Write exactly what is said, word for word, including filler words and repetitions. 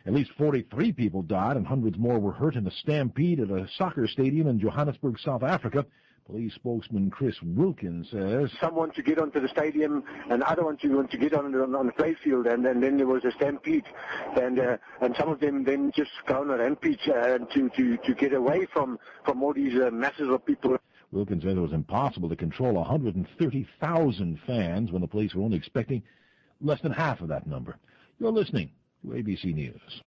At least forty-three people died and hundreds more were hurt in a stampede at a soccer stadium in Johannesburg, South Africa. Police spokesman Chris Wilkins says some want to get onto the stadium and other want to want to get on on, on the playfield, and, and then there was a stampede, and uh, and some of them then just go on a rampage uh, to to to get away from from all these uh, masses of people. Wilkins said it was impossible to control one hundred thirty thousand fans when the police were only expecting less than half of that number. You're listening to A B C News.